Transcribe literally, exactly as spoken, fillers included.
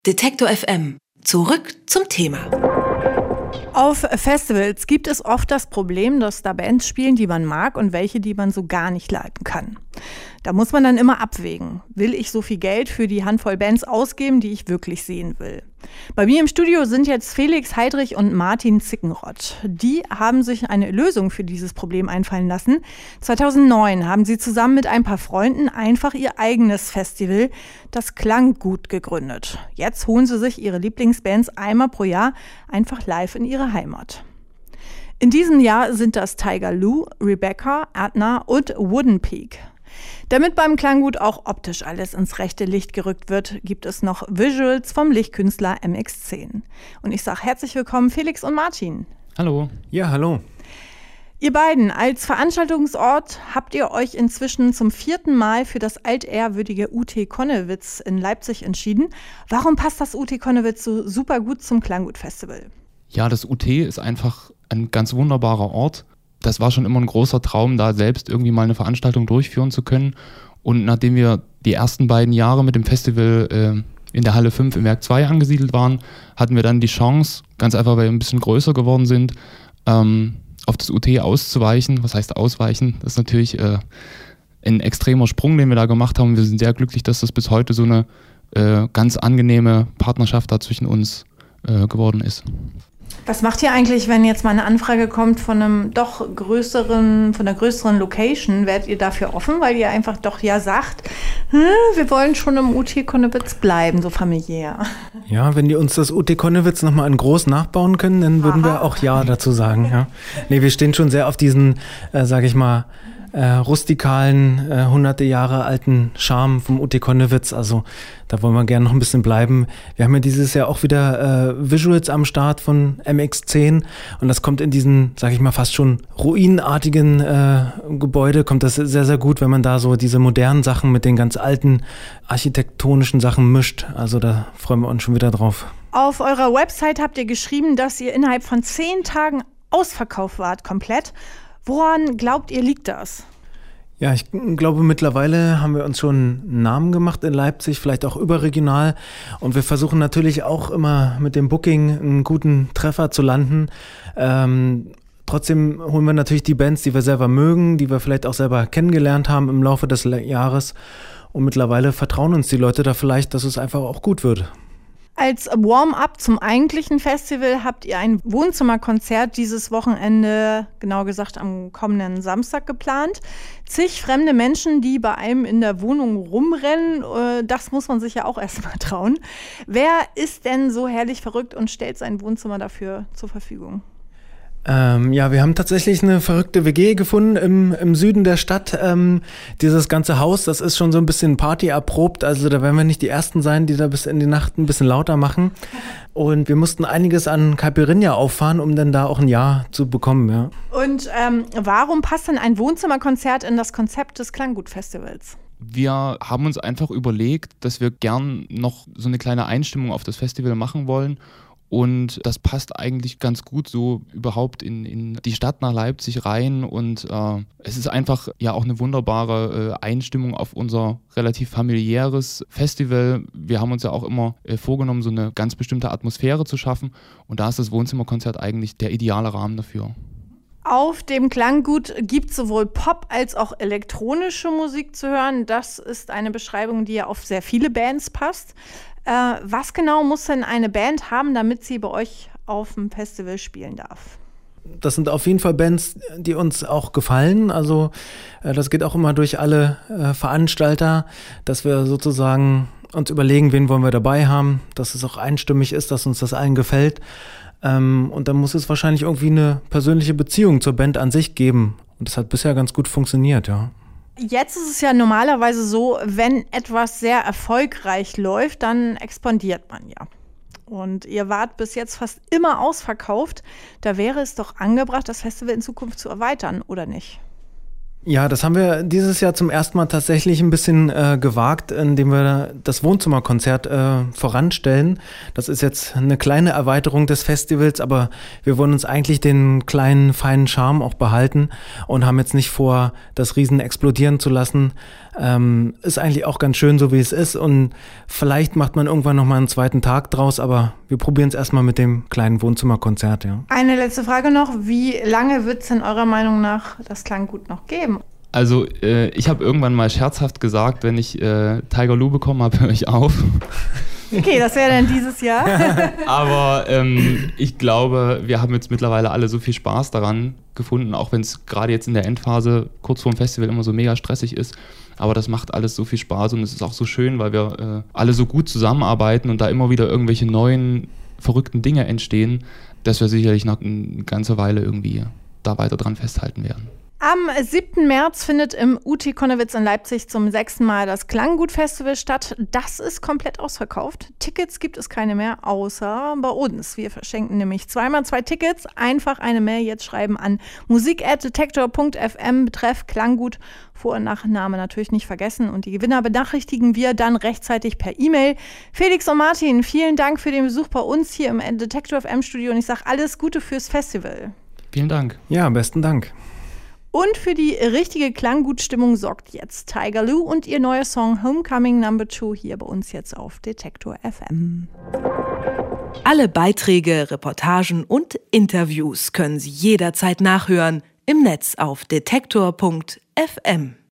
Detektor F M. Zurück zum Thema. Auf Festivals gibt es oft das Problem, dass da Bands spielen, die man mag und welche, die man so gar nicht leiden kann. Da muss man dann immer abwägen. Will ich so viel Geld für die Handvoll Bands ausgeben, die ich wirklich sehen will? Bei mir im Studio sind jetzt Felix Heidrich und Martin Zickenrott. Die haben sich eine Lösung für dieses Problem einfallen lassen. zweitausendneun haben sie zusammen mit ein paar Freunden einfach ihr eigenes Festival, das Klanggut, gegründet. Jetzt holen sie sich ihre Lieblingsbands einmal pro Jahr einfach live in ihre Heimat. In diesem Jahr sind das Tiger Lou, Rebecca, Adna und Wooden Peak. Damit beim Klanggut auch optisch alles ins rechte Licht gerückt wird, gibt es noch Visuals vom Lichtkünstler M X zehn. Und ich sage herzlich willkommen Felix und Martin. Hallo. Ja, hallo. Ihr beiden, als Veranstaltungsort habt ihr euch inzwischen zum vierten Mal für das altehrwürdige U T Connewitz in Leipzig entschieden. Warum passt das U T Connewitz so super gut zum Klanggut-Festival? Ja, das U T ist einfach ein ganz wunderbarer Ort. Das war schon immer ein großer Traum, da selbst irgendwie mal eine Veranstaltung durchführen zu können. Und nachdem wir die ersten beiden Jahre mit dem Festival äh, in der Halle fünf im Werk zwei angesiedelt waren, hatten wir dann die Chance, ganz einfach, weil wir ein bisschen größer geworden sind, ähm, auf das U T auszuweichen. Was heißt ausweichen? Das ist natürlich äh, ein extremer Sprung, den wir da gemacht haben. Wir sind sehr glücklich, dass das bis heute so eine äh, ganz angenehme Partnerschaft da zwischen uns äh, geworden ist. Was macht ihr eigentlich, wenn jetzt mal eine Anfrage kommt von einem doch größeren, von einer größeren Location? Werdet ihr dafür offen, weil ihr einfach doch ja sagt, hm, wir wollen schon im U T Connewitz bleiben, so familiär? Ja, wenn die uns das U T Connewitz nochmal in groß nachbauen können, dann würden Aha. wir auch Ja dazu sagen. Ja. Nee, wir stehen schon sehr auf diesen, äh, sage ich mal, äh, rustikalen, äh, hunderte Jahre alten Charme vom U T Connewitz. Also da wollen wir gerne noch ein bisschen bleiben. Wir haben ja dieses Jahr auch wieder äh, Visuals am Start von M X zehn und das kommt in diesen, sag ich mal, fast schon ruinenartigen äh, Gebäude, kommt das sehr, sehr gut, wenn man da so diese modernen Sachen mit den ganz alten architektonischen Sachen mischt. Also da freuen wir uns schon wieder drauf. Auf eurer Website habt ihr geschrieben, dass ihr innerhalb von zehn Tagen ausverkauft wart, komplett. Woran glaubt ihr, liegt das? Ja, ich glaube, mittlerweile haben wir uns schon einen Namen gemacht in Leipzig, vielleicht auch überregional. Und wir versuchen natürlich auch immer mit dem Booking einen guten Treffer zu landen. Ähm, trotzdem holen wir natürlich die Bands, die wir selber mögen, die wir vielleicht auch selber kennengelernt haben im Laufe des Jahres. Und mittlerweile vertrauen uns die Leute da vielleicht, dass es einfach auch gut wird. Als Warm-up zum eigentlichen Festival habt ihr ein Wohnzimmerkonzert dieses Wochenende, genau gesagt am kommenden Samstag, geplant. Zig fremde Menschen, die bei einem in der Wohnung rumrennen, das muss man sich ja auch erstmal trauen. Wer ist denn so herrlich verrückt und stellt sein Wohnzimmer dafür zur Verfügung? Ähm, ja, wir haben tatsächlich eine verrückte W G gefunden im, im Süden der Stadt. Ähm, dieses ganze Haus, das ist schon so ein bisschen Party erprobt. Also da werden wir nicht die Ersten sein, die da bis in die Nacht ein bisschen lauter machen. Und wir mussten einiges an Caipirinha auffahren, um dann da auch ein Ja zu bekommen. Ja. Und ähm, warum passt denn ein Wohnzimmerkonzert in das Konzept des Klanggut-Festivals? Wir haben uns einfach überlegt, dass wir gern noch so eine kleine Einstimmung auf das Festival machen wollen. Und das passt eigentlich ganz gut so überhaupt in, in die Stadt nach Leipzig rein. Und äh, es ist einfach ja auch eine wunderbare äh, Einstimmung auf unser relativ familiäres Festival. Wir haben uns ja auch immer äh, vorgenommen, so eine ganz bestimmte Atmosphäre zu schaffen. Und da ist das Wohnzimmerkonzert eigentlich der ideale Rahmen dafür. Auf dem Klanggut gibt es sowohl Pop als auch elektronische Musik zu hören. Das ist eine Beschreibung, die ja auf sehr viele Bands passt. Äh, was genau muss denn eine Band haben, damit sie bei euch auf dem Festival spielen darf? Das sind auf jeden Fall Bands, die uns auch gefallen. Also äh, das geht auch immer durch alle äh, Veranstalter, dass wir sozusagen uns überlegen, wen wollen wir dabei haben, dass es auch einstimmig ist, dass uns das allen gefällt. Ähm, und dann muss es wahrscheinlich irgendwie eine persönliche Beziehung zur Band an sich geben. Und das hat bisher ganz gut funktioniert, ja. Jetzt ist es ja normalerweise so, wenn etwas sehr erfolgreich läuft, dann expandiert man ja. Und ihr wart bis jetzt fast immer ausverkauft. Da wäre es doch angebracht, das Festival in Zukunft zu erweitern, oder nicht? Ja, das haben wir dieses Jahr zum ersten Mal tatsächlich ein bisschen äh, gewagt, indem wir das Wohnzimmerkonzert äh, voranstellen. Das ist jetzt eine kleine Erweiterung des Festivals, aber wir wollen uns eigentlich den kleinen, feinen Charme auch behalten und haben jetzt nicht vor, das Riesen explodieren zu lassen. ähm, ist eigentlich auch ganz schön, so wie es ist. Und vielleicht macht man irgendwann nochmal einen zweiten Tag draus, aber wir probieren es erstmal mit dem kleinen Wohnzimmerkonzert. Ja. Eine letzte Frage noch. Wie lange wird es denn eurer Meinung nach das Klanggut noch geben? Also äh, ich habe irgendwann mal scherzhaft gesagt, wenn ich äh, Tiger Lou bekommen habe, höre ich auf. Okay, das wäre dann dieses Jahr. Aber ähm, ich glaube, wir haben jetzt mittlerweile alle so viel Spaß daran gefunden, auch wenn es gerade jetzt in der Endphase kurz vorm Festival immer so mega stressig ist. Aber das macht alles so viel Spaß und es ist auch so schön, weil wir äh, alle so gut zusammenarbeiten und da immer wieder irgendwelche neuen, verrückten Dinge entstehen, dass wir sicherlich noch eine ganze Weile irgendwie da weiter dran festhalten werden. Am siebten März findet im U T Konnewitz in Leipzig zum sechsten Mal das Klanggut-Festival statt. Das ist komplett ausverkauft. Tickets gibt es keine mehr, außer bei uns. Wir verschenken nämlich zweimal zwei Tickets. Einfach eine Mail jetzt schreiben an musik at detektor punkt f m betreff Klanggut. Vor- und Nachname natürlich nicht vergessen. Und die Gewinner benachrichtigen wir dann rechtzeitig per E-Mail. Felix und Martin, vielen Dank für den Besuch bei uns hier im Detektor F M Studio. Und ich sage alles Gute fürs Festival. Vielen Dank. Ja, besten Dank. Und für die richtige Klanggutstimmung sorgt jetzt Tiger Lou und ihr neuer Song Homecoming Number Two hier bei uns jetzt auf Detektor F M. Alle Beiträge, Reportagen und Interviews können Sie jederzeit nachhören im Netz auf detektor punkt f m.